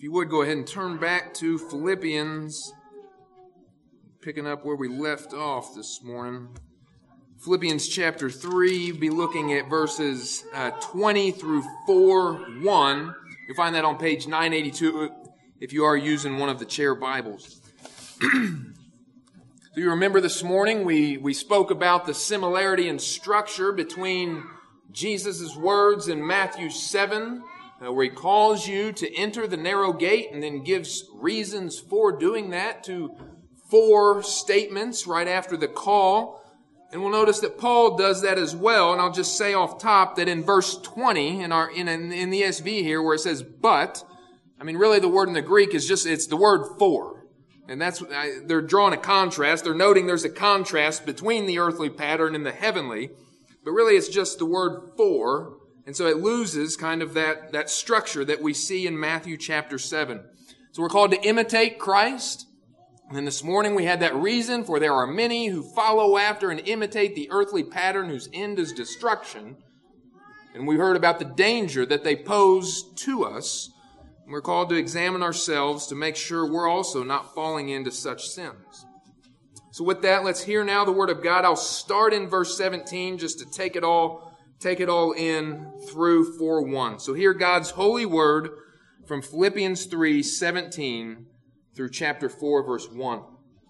If you would, go ahead and turn back to Philippians, picking up where we left off this morning. Philippians chapter 3, be looking at verses 20 through 4:1. You'll find that on page 982 if you are using one of the chair Bibles. So you remember this morning we spoke about the similarity in structure between Jesus' words in Matthew 7, where he calls you to enter the narrow gate and then gives reasons for doing that to 4 statements right after the call. And we'll notice that Paul does that as well. And I'll just say off top that in verse 20 in the ESV here where it says but, really the word in the Greek is it's the word for. And they're drawing a contrast. They're noting there's a contrast between the earthly pattern and the heavenly. But really it's just the word for. And so it loses kind of that structure that we see in Matthew chapter 7. So we're called to imitate Christ. And then this morning we had that reason, for there are many who follow after and imitate the earthly pattern whose end is destruction. And we heard about the danger that they pose to us. And we're called to examine ourselves to make sure we're also not falling into such sins. So with that, let's hear now the Word of God. I'll start in verse 17 just to take it all in through 4:1. So hear God's holy word from Philippians 3:17 through chapter 4, verse 1.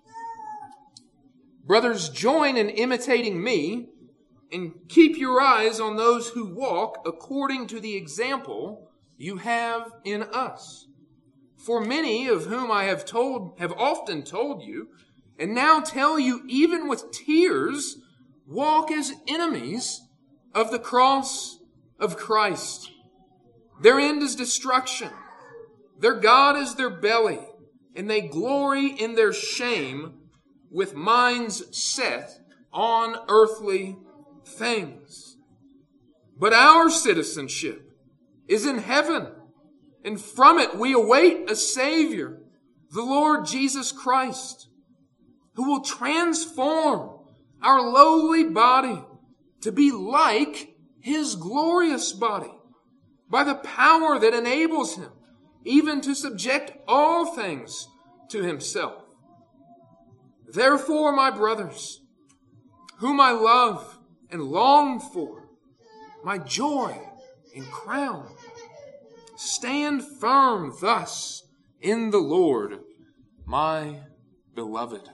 Brothers, join in imitating me and keep your eyes on those who walk according to the example you have in us. For many of whom I have often told you, and now tell you even with tears, walk as enemies of the cross of Christ. Their end is destruction. Their God is their belly, and they glory in their shame with minds set on earthly things. But our citizenship is in heaven, and from it we await a Savior, the Lord Jesus Christ, who will transform our lowly body to be like His glorious body by the power that enables Him even to subject all things to Himself. Therefore, my brothers, whom I love and long for, my joy and crown, stand firm thus in the Lord, my beloved.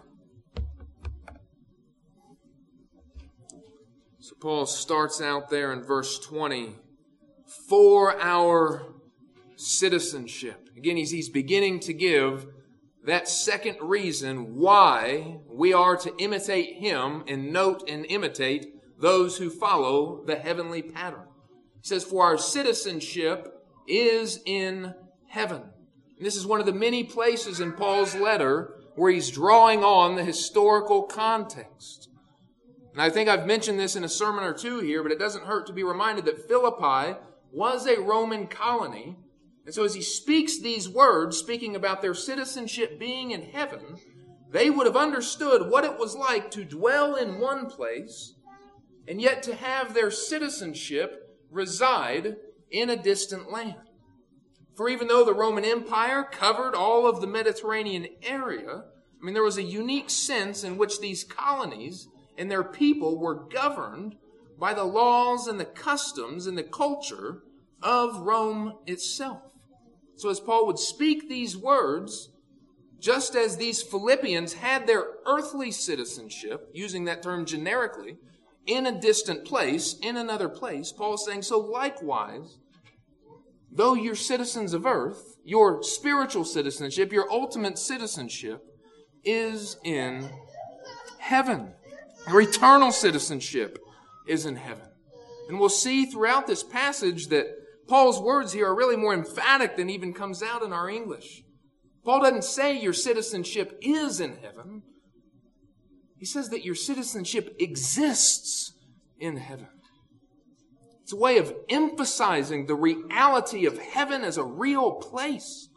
So Paul starts out there in verse 20, for our citizenship. Again, he's beginning to give that second reason why we are to imitate him and note and imitate those who follow the heavenly pattern. He says, for our citizenship is in heaven. And this is one of the many places in Paul's letter where he's drawing on the historical context. And I think I've mentioned this in a sermon or two here, but it doesn't hurt to be reminded that Philippi was a Roman colony. And so as he speaks these words, speaking about their citizenship being in heaven, they would have understood what it was like to dwell in one place and yet to have their citizenship reside in a distant land. For even though the Roman Empire covered all of the Mediterranean area, there was a unique sense in which these colonies and their people were governed by the laws and the customs and the culture of Rome itself. So as Paul would speak these words, just as these Philippians had their earthly citizenship, using that term generically, in a distant place, in another place, Paul's saying, so likewise, though you're citizens of earth, your spiritual citizenship, your ultimate citizenship, is in heaven. Your eternal citizenship is in heaven. And we'll see throughout this passage that Paul's words here are really more emphatic than even comes out in our English. Paul doesn't say your citizenship is in heaven. He says that your citizenship exists in heaven. It's a way of emphasizing the reality of heaven as a real place.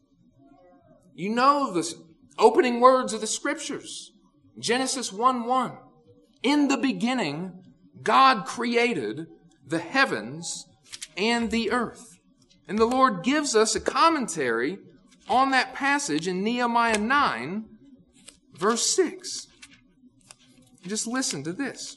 You know the opening words of the Scriptures. Genesis 1:1. In the beginning, God created the heavens and the earth. And the Lord gives us a commentary on that passage in Nehemiah 9, verse 6. Just listen to this.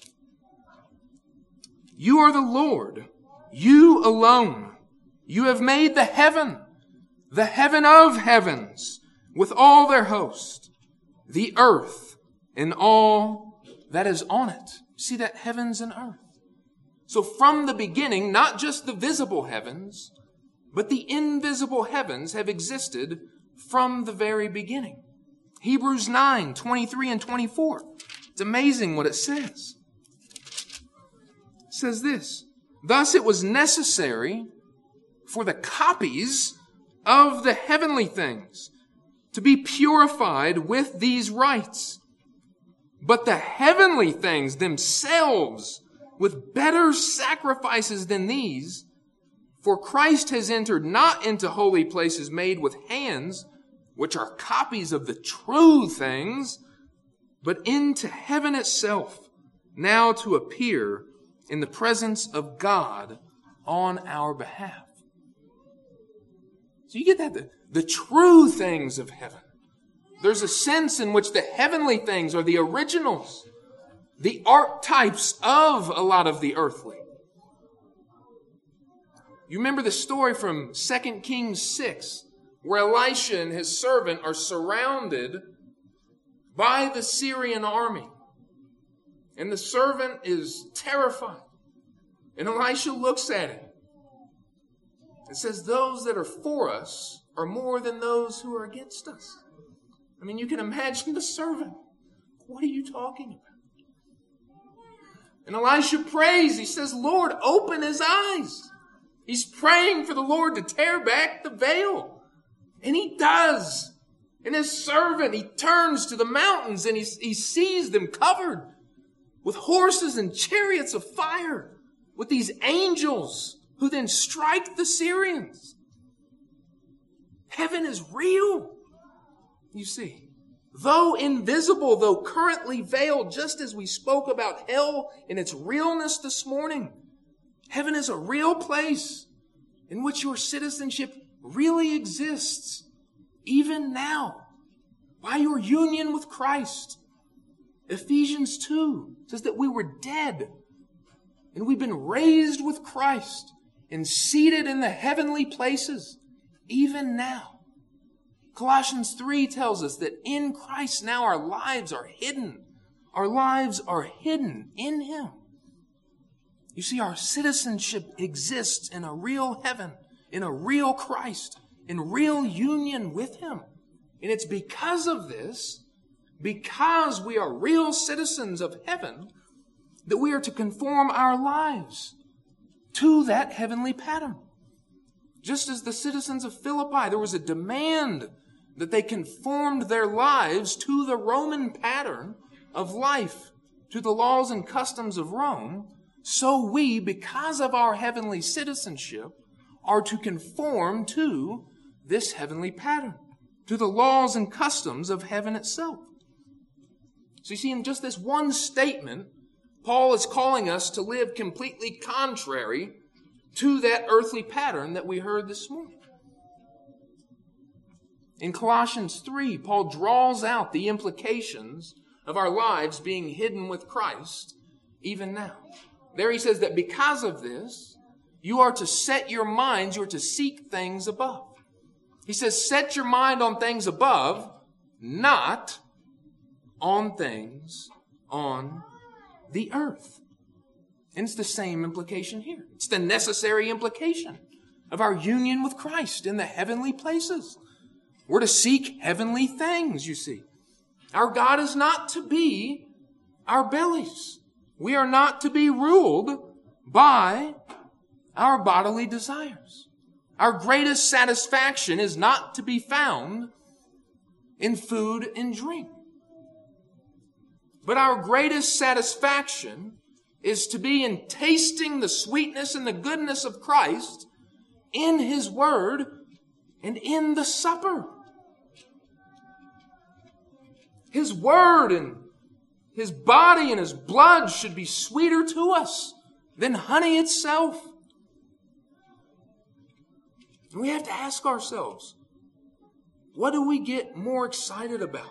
You are the Lord, you alone. You have made the heaven of heavens, with all their host, the earth and all that is on it. See that heavens and earth. So from the beginning, not just the visible heavens, but the invisible heavens have existed from the very beginning. Hebrews 9, 23 and 24. It's amazing what it says. It says this, thus it was necessary for the copies of the heavenly things to be purified with these rites. But the heavenly things themselves with better sacrifices than these, for Christ has entered not into holy places made with hands, which are copies of the true things, but into heaven itself, now to appear in the presence of God on our behalf. So you get that, the true things of heaven. There's a sense in which the heavenly things are the originals, the archetypes of a lot of the earthly. You remember the story from 2 Kings 6, where Elisha and his servant are surrounded by the Syrian army. And the servant is terrified. And Elisha looks at him. It says, those that are for us are more than those who are against us. I mean, you can imagine the servant. What are you talking about? And Elisha prays. He says, Lord, open his eyes. He's praying for the Lord to tear back the veil. And he does. And his servant, he turns to the mountains and he sees them covered with horses and chariots of fire, with these angels who then strike the Syrians. Heaven is real. You see, though invisible, though currently veiled, just as we spoke about hell in its realness this morning, heaven is a real place in which your citizenship really exists, even now, by your union with Christ. Ephesians 2 says that we were dead, and we've been raised with Christ and seated in the heavenly places, even now. Colossians 3 tells us that in Christ now our lives are hidden. Our lives are hidden in Him. You see, our citizenship exists in a real heaven, in a real Christ, in real union with Him. And it's because of this, because we are real citizens of heaven, that we are to conform our lives to that heavenly pattern. Just as the citizens of Philippi, there was a demand that they conformed their lives to the Roman pattern of life, to the laws and customs of Rome, so we, because of our heavenly citizenship, are to conform to this heavenly pattern, to the laws and customs of heaven itself. So you see, in just this one statement, Paul is calling us to live completely contrary to that earthly pattern that we heard this morning. In Colossians 3, Paul draws out the implications of our lives being hidden with Christ even now. There he says that because of this, you are to set your minds, you are to seek things above. He says, set your mind on things above, not on things on the earth. And it's the same implication here. It's the necessary implication of our union with Christ in the heavenly places. We're to seek heavenly things, you see. Our God is not to be our bellies. We are not to be ruled by our bodily desires. Our greatest satisfaction is not to be found in food and drink. But our greatest satisfaction is to be in tasting the sweetness and the goodness of Christ in His Word and in the supper. His Word and His body and His blood should be sweeter to us than honey itself. And we have to ask ourselves, What do we get more excited about?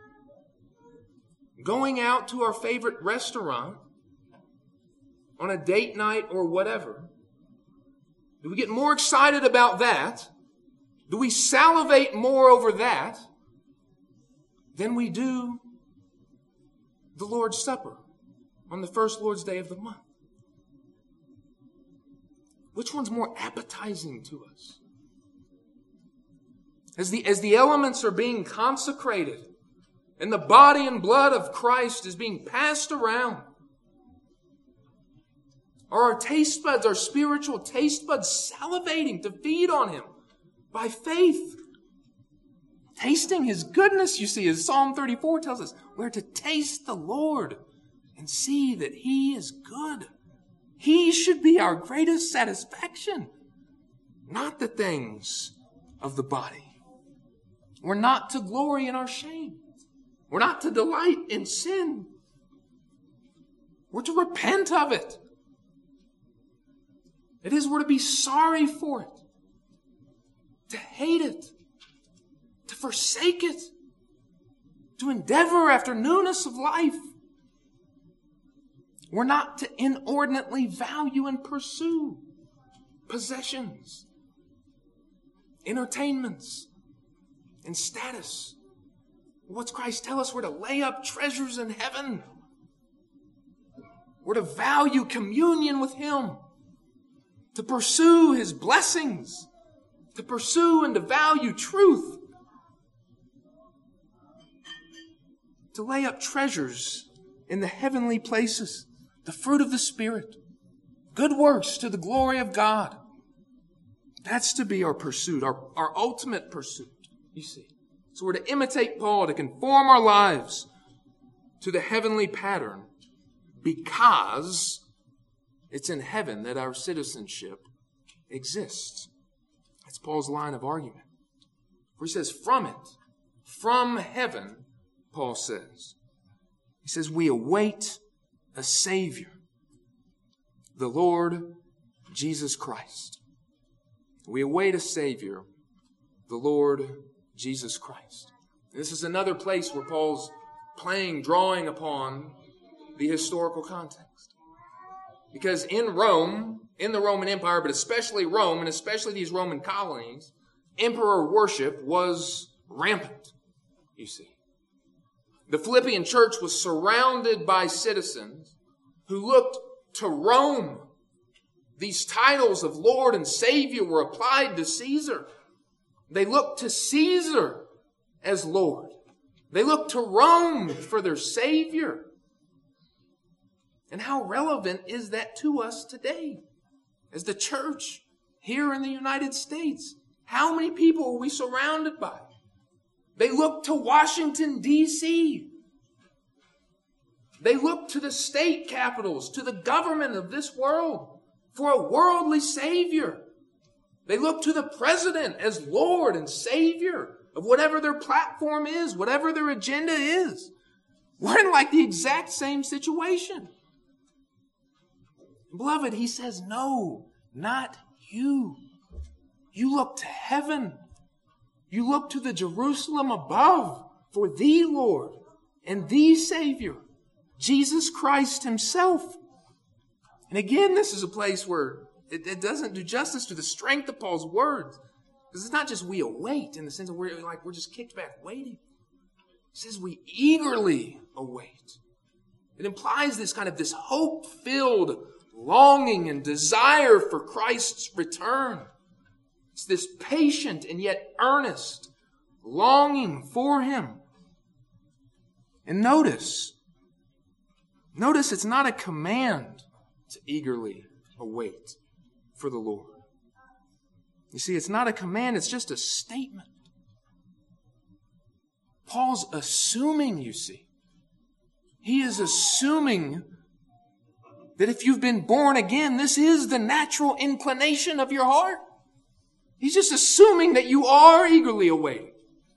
Going out to our favorite restaurant on a date night or whatever? Do we get more excited about that? Do we salivate more over that than we do the Lord's Supper on the first Lord's Day of the month? Which one's more appetizing to us? As the elements are being consecrated and the body and blood of Christ is being passed around, are our taste buds, our spiritual taste buds, salivating to feed on Him by faith? Tasting His goodness, you see, as Psalm 34 tells us, we're to taste the Lord and see that He is good. He should be our greatest satisfaction, not the things of the body. We're not to glory in our shame. We're not to delight in sin. We're to repent of it. It is, we're to be sorry for it, to hate it, to forsake it, to endeavor after newness of life. We're not to inordinately value and pursue possessions, entertainments, and status. What's Christ tell us? We're to lay up treasures in heaven. We're to value communion with Him, to pursue His blessings, to pursue and to value truth, to lay up treasures in the heavenly places, the fruit of the Spirit, good works to the glory of God. That's to be our pursuit, our ultimate pursuit, you see. So we're to imitate Paul, to conform our lives to the heavenly pattern, because it's in heaven that our citizenship exists. That's Paul's line of argument. Where he says, from it, from heaven, Paul says. He says, we await a Savior, the Lord Jesus Christ. We await a Savior, the Lord Jesus Christ. This is another place where Paul's drawing upon the historical context. Because in Rome, in the Roman Empire, but especially Rome, and especially these Roman colonies, emperor worship was rampant, you see. The Philippian church was surrounded by citizens who looked to Rome. These titles of Lord and Savior were applied to Caesar. They looked to Caesar as Lord. They looked to Rome for their Savior. And how relevant is that to us today? As the church here in the United States, how many people are we surrounded by? They look to Washington, D.C. They look to the state capitals, to the government of this world for a worldly Savior. They look to the president as Lord and Savior of whatever their platform is, whatever their agenda is. We're in like the exact same situation. Beloved, he says, no, not you. You look to heaven. You look to the Jerusalem above for the Lord and the Savior, Jesus Christ Himself. And again, this is a place where it doesn't do justice to the strength of Paul's words. Because it's not just we await in the sense of we're just kicked back waiting. It says we eagerly await. It implies this hope-filled longing and desire for Christ's return. It's this patient and yet earnest longing for Him. And notice it's not a command to eagerly await for the Lord. You see, it's not a command, it's just a statement. Paul's assuming, you see. He is assuming that if you've been born again, this is the natural inclination of your heart. He's just assuming that you are eagerly awaiting.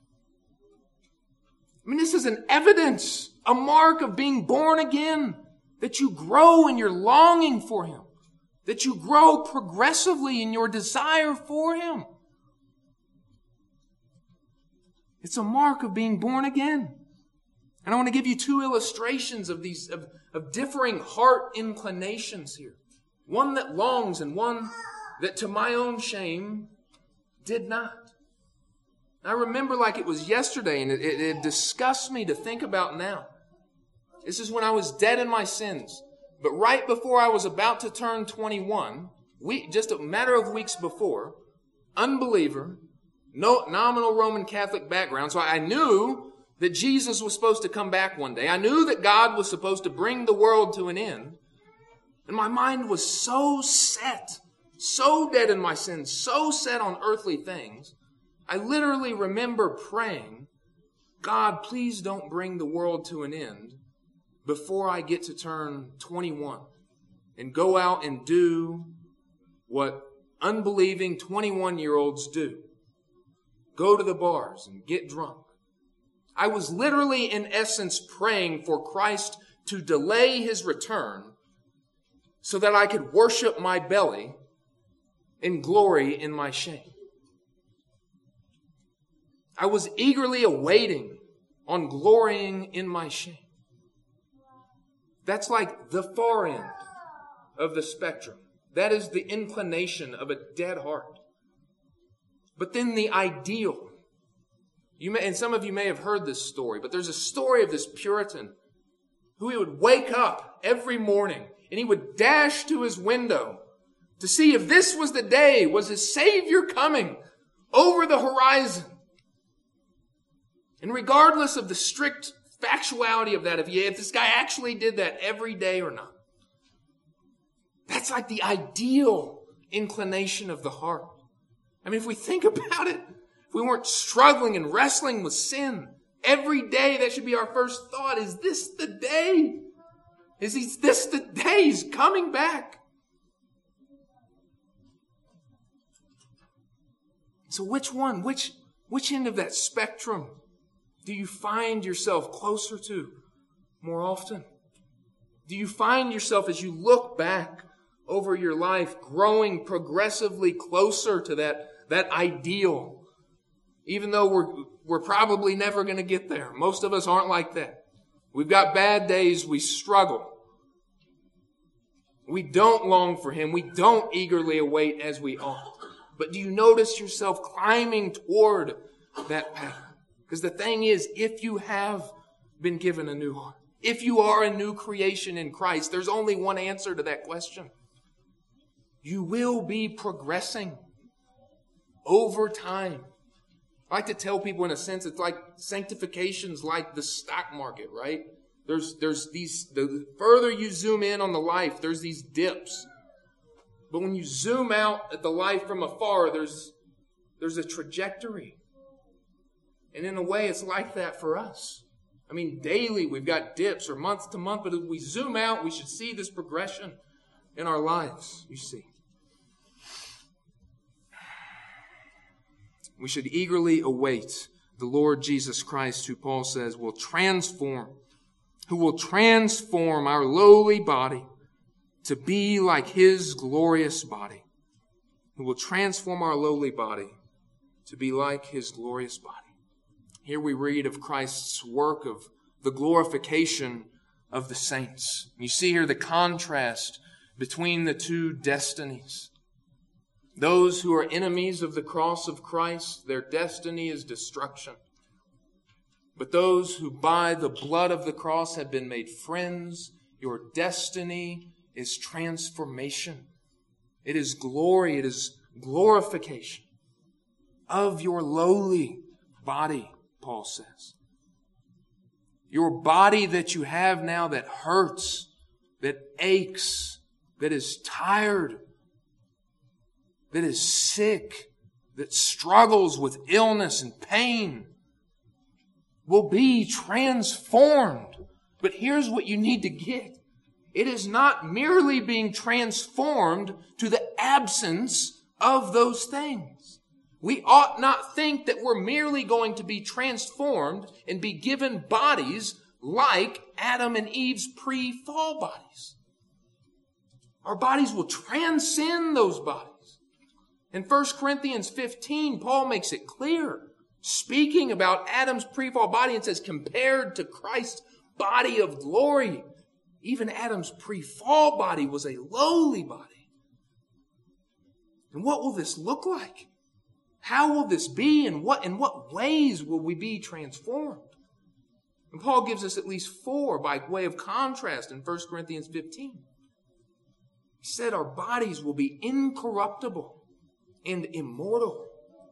I mean, this is an evidence, a mark of being born again, that you grow in your longing for Him, that you grow progressively in your desire for Him. It's a mark of being born again. And I want to give you two illustrations of these, of differing heart inclinations here. One that longs and one that, to my own shame, did not. I remember like it was yesterday, and it disgusts me to think about now. This is when I was dead in my sins. But right before I was about to turn 21, just a matter of weeks before, unbeliever, no nominal Roman Catholic background, so I knew that Jesus was supposed to come back one day. I knew that God was supposed to bring the world to an end. And my mind was so set, so dead in my sins, so set on earthly things. I literally remember praying, God, please don't bring the world to an end before I get to turn 21 and go out and do what unbelieving 21-year-olds do. Go to the bars and get drunk. I was literally, in essence, praying for Christ to delay his return so that I could worship my belly and glory in my shame. I was eagerly awaiting on glorying in my shame. That's like the far end of the spectrum. That is the inclination of a dead heart. But then the ideal. And some of you may have heard this story, but there's a story of this Puritan who he would wake up every morning and he would dash to his window to see if this was the day, was his Savior coming over the horizon. And regardless of the strict factuality of that, if this guy actually did that every day or not, that's like the ideal inclination of the heart. I mean, if we think about it, if we weren't struggling and wrestling with sin every day, that should be our first thought. Is this the day? Is this the day he's coming back? So which one, which end of that spectrum do you find yourself closer to more often? Do you find yourself, as you look back over your life, growing progressively closer to that ideal? Even though we're probably never going to get there. Most of us aren't like that. We've got bad days. We struggle. We don't long for him. We don't eagerly await as we ought. But do you notice yourself climbing toward that path? Because the thing is, if you have been given a new heart, if you are a new creation in Christ, there's only one answer to that question. You will be progressing over time. I like to tell people, in a sense, it's like sanctification's like the stock market, right? There's these, the further you zoom in on the life, there's these dips. But when you zoom out at the life from afar, there's a trajectory. And in a way, it's like that for us. I mean, daily we've got dips, or month to month, but as we zoom out, we should see this progression in our lives, you see. We should eagerly await the Lord Jesus Christ, who Paul says will transform our lowly body to be like his glorious body. Who will transform our lowly body to be like his glorious body. Here we read of Christ's work of the glorification of the saints. You see here the contrast between the two destinies. Those who are enemies of the cross of Christ, their destiny is destruction. But those who by the blood of the cross have been made friends, your destiny is transformation. It is glory, it is glorification of your lowly body, Paul says. Your body that you have now that hurts, that aches, that is tired, that is sick, that struggles with illness and pain, will be transformed. But here's what you need to get. It is not merely being transformed to the absence of those things. We ought not think that we're merely going to be transformed and be given bodies like Adam and Eve's pre-fall bodies. Our bodies will transcend those bodies. In 1 Corinthians 15, Paul makes it clear speaking about Adam's pre-fall body, and says compared to Christ's body of glory, even Adam's pre-fall body was a lowly body. And what will this look like? How will this be? And in what ways will we be transformed? And Paul gives us at least 4 by way of contrast in 1 Corinthians 15. He said our bodies will be incorruptible and immortal.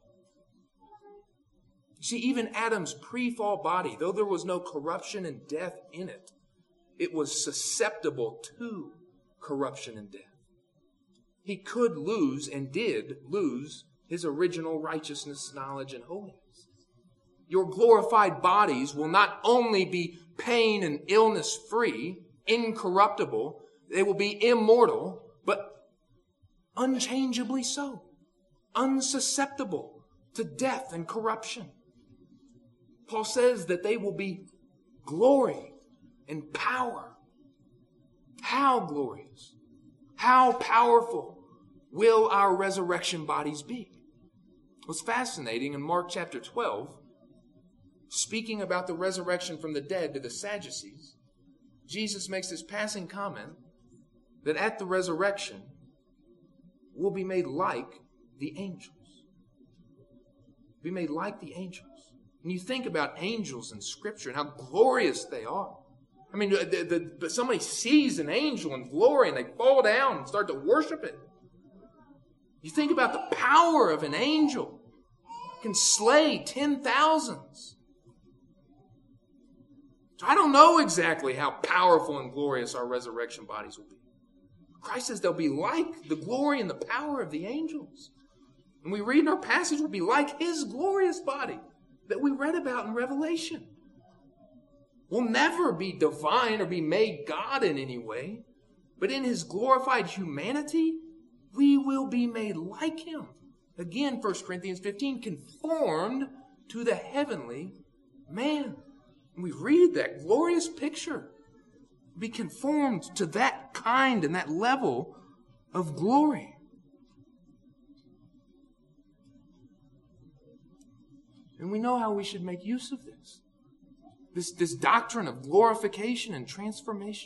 You see, even Adam's pre-fall body, though there was no corruption and death in it, it was susceptible to corruption and death. He could lose and did lose his original righteousness, knowledge, and holiness. Your glorified bodies will not only be pain and illness free, incorruptible, they will be immortal, but unchangeably so, unsusceptible to death and corruption. Paul says that they will be glory and power. How glorious, how powerful will our resurrection bodies be? What's fascinating in Mark chapter 12, speaking about the resurrection from the dead to the Sadducees, Jesus makes this passing comment that at the resurrection, we'll be made like the angels. Be made like the angels. And you think about angels in Scripture and how glorious they are. I mean, somebody sees an angel in glory and they fall down and start to worship it. You think about the power of an angel. It can slay 10,000s. So I don't know exactly how powerful and glorious our resurrection bodies will be. Christ says they'll be like the glory and the power of the angels. And we read in our passage, will be like his glorious body that we read about in Revelation. We'll never be divine or be made God in any way, but in his glorified humanity, we will be made like him. Again, 1 Corinthians 15, conformed to the heavenly man. And we read that glorious picture. Be conformed to that kind and that level of glory. And we know how we should make use of this. This doctrine of glorification and transformation.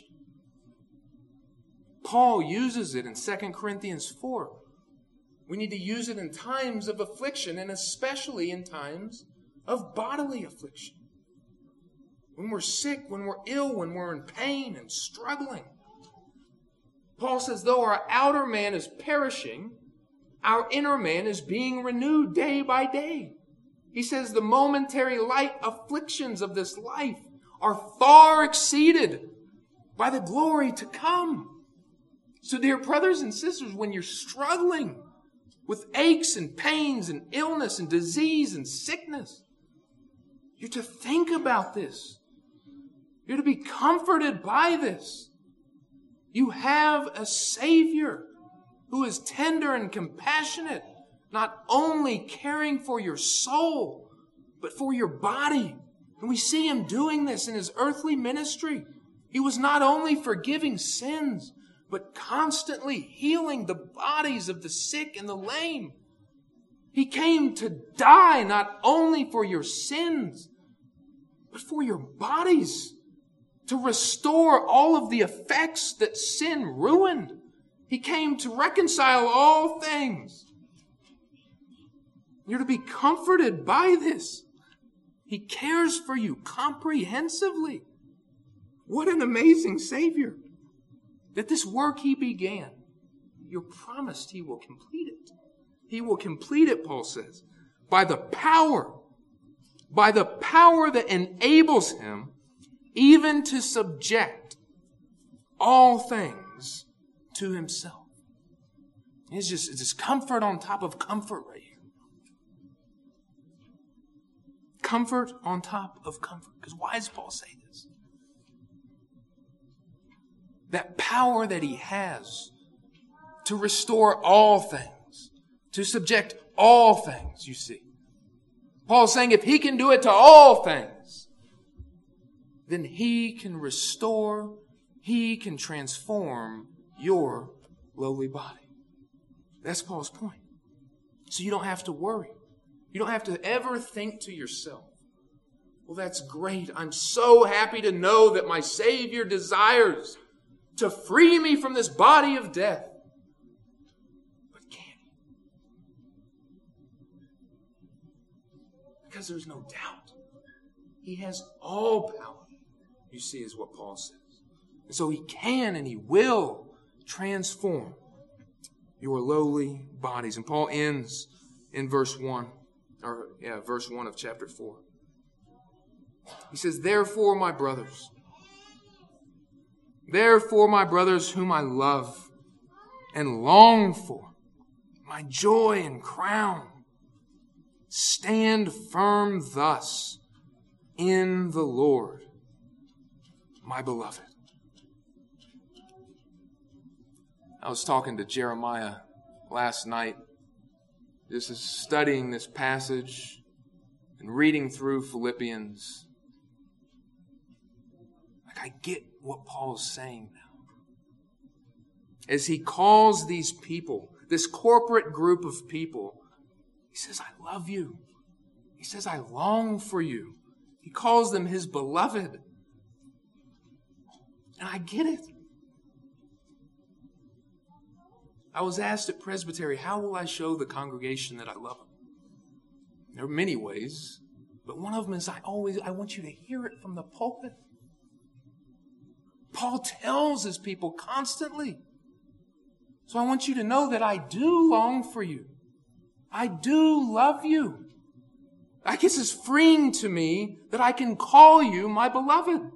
Paul uses it in 2 Corinthians 4. We need to use it in times of affliction and especially in times of bodily affliction. When we're sick, when we're ill, when we're in pain and struggling. Paul says, though our outer man is perishing, our inner man is being renewed day by day. He says the momentary light afflictions of this life are far exceeded by the glory to come. So dear brothers and sisters, when you're struggling with aches and pains and illness and disease and sickness, you're to think about this. You're to be comforted by this. You have a Savior who is tender and compassionate, not only caring for your soul, but for your body. And we see him doing this in his earthly ministry. He was not only forgiving sins, but constantly healing the bodies of the sick and the lame. He came to die not only for your sins, but for your bodies, to restore all of the effects that sin ruined. He came to reconcile all things. You're to be comforted by this. He cares for you comprehensively. What an amazing Savior. That this work he began, you're promised he will complete it. He will complete it, Paul says, by the power that enables him even to subject all things to himself. It's just comfort on top of comfort right here. Comfort on top of comfort. Because why does Paul say this? That power that he has to restore all things, to subject all things, you see. Paul's saying if he can do it to all things, then he can restore, he can transform your lowly body. That's Paul's point. So you don't have to worry. You don't have to ever think to yourself, well, that's great. I'm so happy to know that my Savior desires to free me from this body of death. But can He? Because there's no doubt. He has all power, you see, is what Paul says. And so He can and He will transform your lowly bodies. And Paul ends in verse 1 of chapter 4. He says, therefore, my brothers, whom I love and long for, my joy and crown, stand firm thus in the Lord, my beloved. I was talking to Jeremiah last night, just studying this passage and reading through Philippians. I get what Paul's saying now. As he calls these people, this corporate group of people, he says, I love you. He says, I long for you. He calls them his beloved. And I get it. I was asked at Presbytery, how will I show the congregation that I love them? There are many ways, but one of them is I want you to hear it from the pulpit. Paul tells his people constantly. So I want you to know that I do long for you. I do love you. I guess it's freeing to me that I can call you my beloved.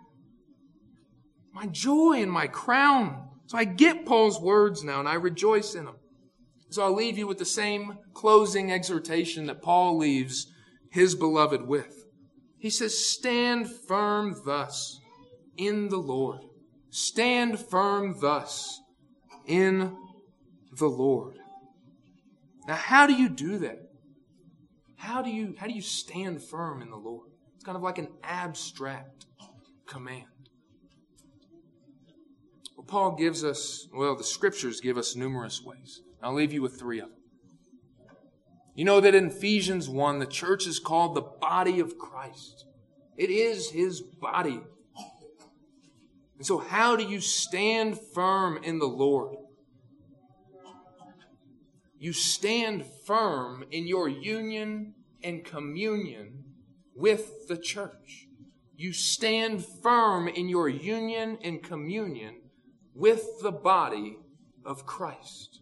My joy and my crown. So I get Paul's words now and I rejoice in them. So I'll leave you with the same closing exhortation that Paul leaves his beloved with. He says, stand firm thus in the Lord. Stand firm thus in the Lord. Now, how do you do that? How do you stand firm in the Lord? It's kind of like an abstract command. Well, Paul gives us, the Scriptures give us numerous ways. I'll leave you with 3 of them. You know that in Ephesians 1, the church is called the body of Christ. It is His body. And so how do you stand firm in the Lord? You stand firm in your union and communion with the church. You stand firm in your union and communion with the body of Christ.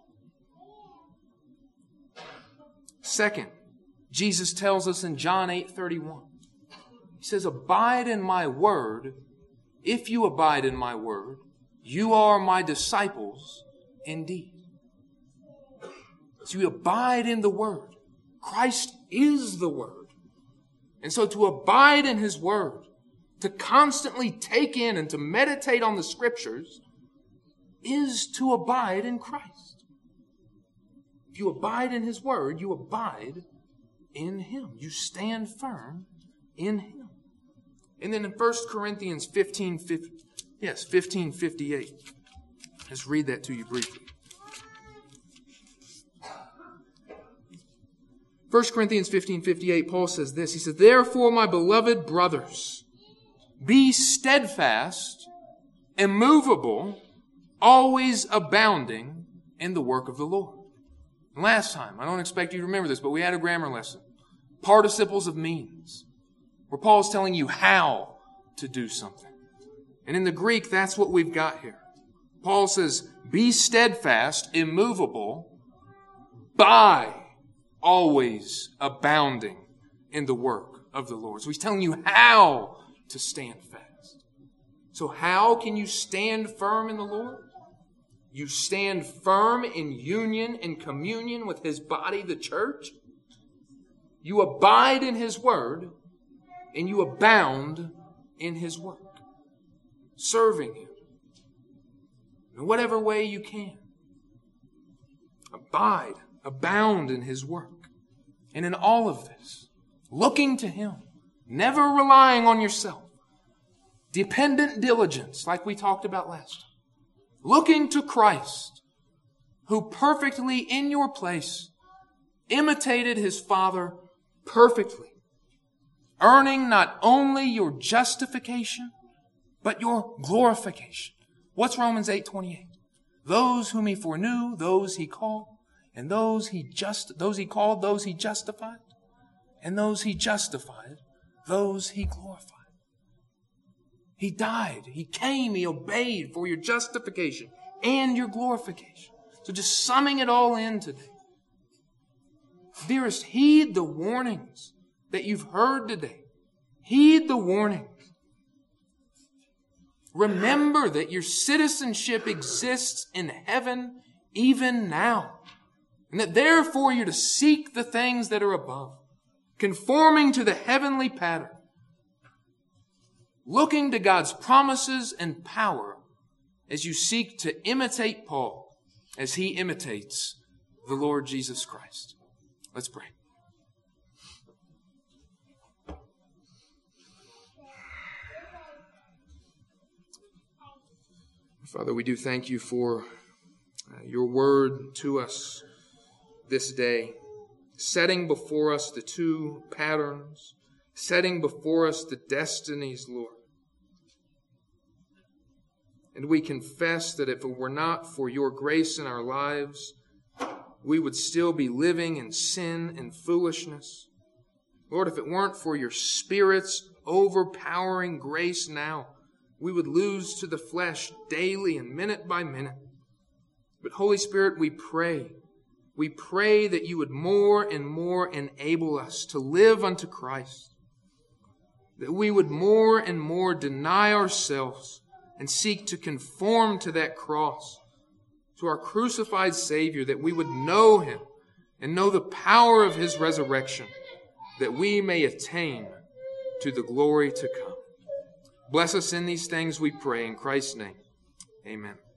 Second, Jesus tells us in John 8:31, He says, abide in my word. If you abide in my word, you are my disciples indeed. So you abide in the word. Christ is the word. And so to abide in His word, to constantly take in and to meditate on the Scriptures, is to abide in Christ. If you abide in His word, you abide in Him. You stand firm in Him. And then in 1 Corinthians 15:58. Let's read that to you briefly. 1 Corinthians 15:58, Paul says this. He says, therefore, my beloved brothers, be steadfast, immovable, always abounding in the work of the Lord. And last time, I don't expect you to remember this, but we had a grammar lesson. Participles of means, where Paul's telling you how to do something. And in the Greek, that's what we've got here. Paul says, be steadfast, immovable, by always abounding in the work of the Lord. So he's telling you how to stand fast. So how can you stand firm in the Lord? You stand firm in union and communion with His body, the church. You abide in His word, and you abound in His work, serving Him in whatever way you can. Abide, abound in His work. And in all of this, looking to Him, never relying on yourself. Dependent diligence, like we talked about last time. Looking to Christ, who perfectly in your place imitated his Father perfectly, earning not only your justification, but your glorification. What's Romans 8:28? Those whom he foreknew, those he called, and those he called, those he justified, and those he justified, those he glorified. He died, he came, he obeyed for your justification and your glorification. So just summing it all in today. Dearest, heed the warnings that you've heard today. Heed the warnings. Remember that your citizenship exists in heaven even now. And that therefore you're to seek the things that are above, conforming to the heavenly pattern, looking to God's promises and power as you seek to imitate Paul as he imitates the Lord Jesus Christ. Let's pray. Father, we do thank you for your word to us this day, setting before us the two patterns, setting before us the destinies, Lord. And we confess that if it were not for your grace in our lives, we would still be living in sin and foolishness. Lord, if it weren't for your Spirit's overpowering grace now, we would lose to the flesh daily and minute by minute. But Holy Spirit, we pray that you would more and more enable us to live unto Christ, that we would more and more deny ourselves and seek to conform to that cross, to our crucified Savior, that we would know him and know the power of his resurrection, that we may attain to the glory to come. Bless us in these things, we pray, in Christ's name. Amen.